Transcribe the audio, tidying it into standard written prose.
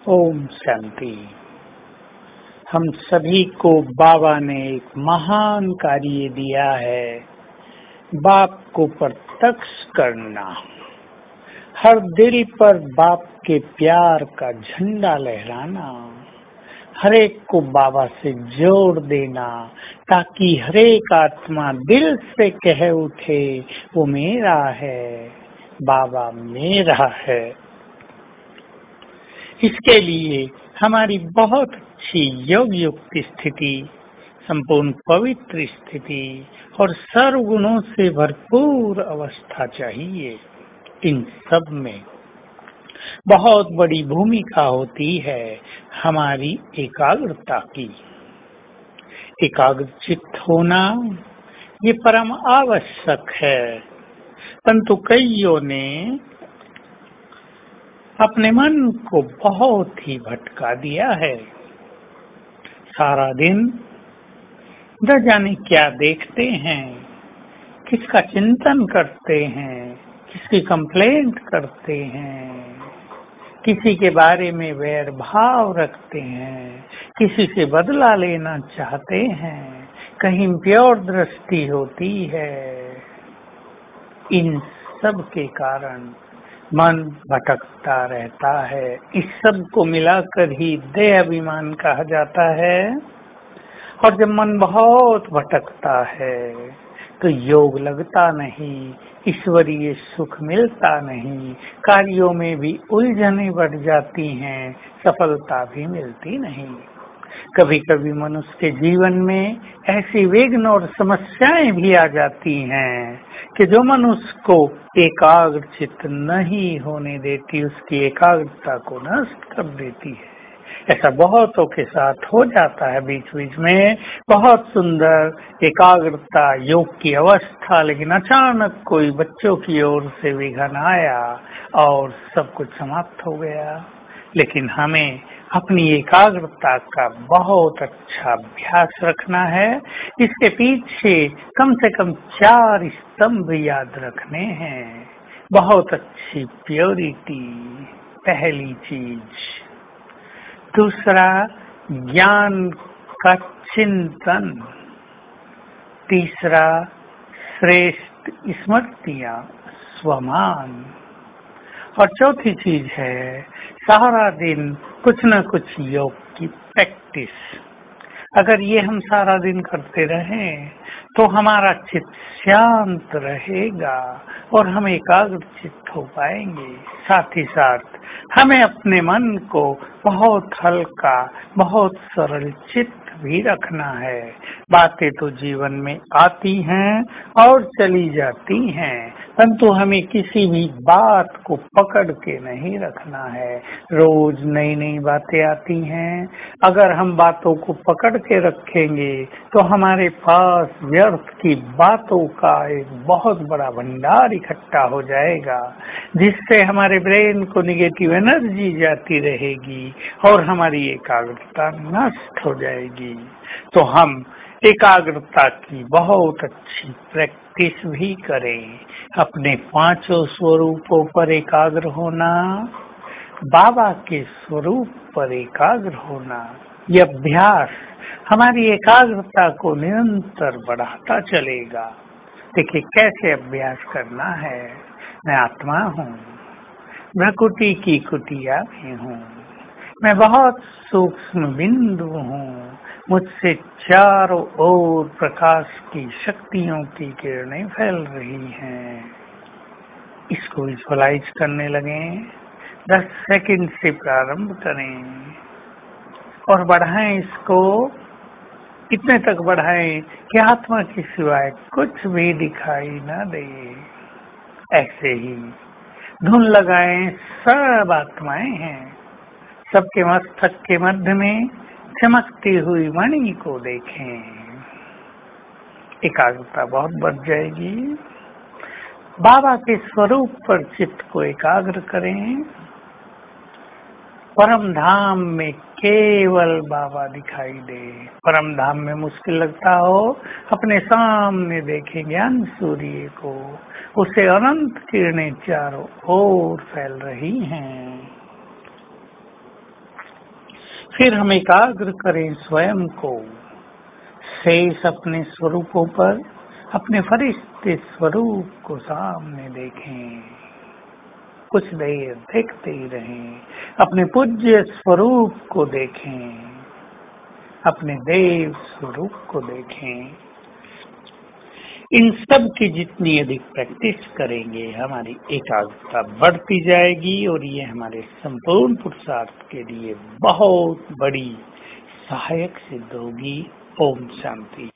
ओम शांति। हम सभी को बाबा ने एक महान कार्य दिया है, बाप को प्रत्यक्ष करना। हर दिल पर बाप के प्यार का झंडा लहराना, हरेक को बाबा से जोड़ देना, ताकि हरेक आत्मा दिल से कह उठे वो मेरा है, बाबा मेरा है। इसके लिए हमारी बहुत अच्छी योग युक्त स्थिति, संपूर्ण पवित्र स्थिति और सर्वगुणों से भरपूर अवस्था चाहिए। इन सब में बहुत बड़ी भूमिका होती है हमारी एकाग्रता की। एकाग्रचित्त होना ये परम आवश्यक है, परंतु कईयों ने अपने मन को बहुत ही भटका दिया है। सारा दिन न जाने क्या देखते हैं, किसका चिंतन करते हैं, किसकी कंप्लेंट करते हैं, किसी के बारे में वैर भाव रखते हैं, किसी से बदला लेना चाहते हैं, कहीं प्योर दृष्टि होती है। इन सब के कारण मन भटकता रहता है। इस सब को मिलाकर ही देह अभिमान कहा जाता है। और जब मन बहुत भटकता है तो योग लगता नहीं, ईश्वरीय सुख मिलता नहीं, कार्यों में भी उलझनें बढ़ जाती हैं, सफलता भी मिलती नहीं। कभी कभी मनुष्य के जीवन में ऐसी विघ्न और समस्याएं भी आ जाती हैं कि जो मनुष्य को एकाग्र चित्त नहीं होने देती, उसकी एकाग्रता को नष्ट कर देती है। ऐसा बहुतों के साथ हो जाता है। बीच बीच में बहुत सुंदर एकाग्रता योग की अवस्था, लेकिन अचानक कोई बच्चों की ओर से विघ्न आया और सब कुछ समाप्त हो गया। लेकिन हमें अपनी एकाग्रता का बहुत अच्छा अभ्यास रखना है। इसके पीछे कम से कम 4 स्तंभ याद रखने हैं। बहुत अच्छी प्योरिटी पहली चीज। दूसरा, ज्ञान का चिंतन। तीसरा, श्रेष्ठ स्मृतियां, स्वमान। और चौथी चीज है सारा दिन कुछ न कुछ योग की प्रैक्टिस। अगर ये हम सारा दिन करते रहें तो हमारा चित्त शांत रहेगा और हम एकाग्र चित्त हो पाएंगे। साथ ही साथ हमें अपने मन को बहुत हल्का, बहुत सरल चित्त भी रखना है। बातें तो जीवन में आती हैं और चली जाती हैं, परंतु हमें किसी भी बात को पकड़ के नहीं रखना है। रोज नई नई बातें आती हैं। अगर हम बातों को पकड़ के रखेंगे तो हमारे पास व्यर्थ की बातों का एक बहुत बड़ा भंडार इकट्ठा हो जाएगा, जिससे हमारे ब्रेन को निगेटिव एनर्जी जाती रहेगी और हमारी एकाग्रता नष्ट हो जाएगी। तो हम एकाग्रता की बहुत अच्छी प्रैक्टिस भी करें। अपने 5 स्वरूपों पर एकाग्र होना, बाबा के स्वरूप पर एकाग्र होना, यह अभ्यास हमारी एकाग्रता को निरंतर बढ़ाता चलेगा। देखिए कैसे अभ्यास करना है। मैं आत्मा हूँ, प्रकृति की कुटिया में हूँ, मैं बहुत सूक्ष्म बिंदु हूँ। मुझसे चारों ओर प्रकाश की शक्तियों की किरणें फैल रही हैं। इसको विजुअलाइज करने लगें। 10 सेकंड से प्रारंभ करें और बढ़ाएं इसको, इतने तक बढ़ाएं कि आत्मा के सिवाय कुछ भी दिखाई न दे। ऐसे ही धुन लगाएं, सब आत्माएं हैं। सबके मस्तक के मध्य में चमकती हुई मणि को देखें। एकाग्रता बहुत बढ़ जाएगी। बाबा के स्वरूप पर चित्त को एकाग्र करें। परम धाम में केवल बाबा दिखाई दे। परम धाम में मुश्किल लगता हो, अपने सामने देखें ज्ञान सूर्य को, उसे अनंत किरणें चारों ओर फैल रही हैं। फिर हम एकाग्र करें स्वयं को, शेष अपने स्वरूपों पर, अपने फरिश्ते स्वरूप को सामने देखें, कुछ देर देखते ही रहें, अपने पूज्य स्वरूप को देखें, अपने देव स्वरूप को देखें। इन सब की जितनी अधिक प्रैक्टिस करेंगे हमारी एकाग्रता बढ़ती जाएगी और ये हमारे संपूर्ण पुरुषार्थ के लिए बहुत बड़ी सहायक सिद्ध होगी। ओम शांति।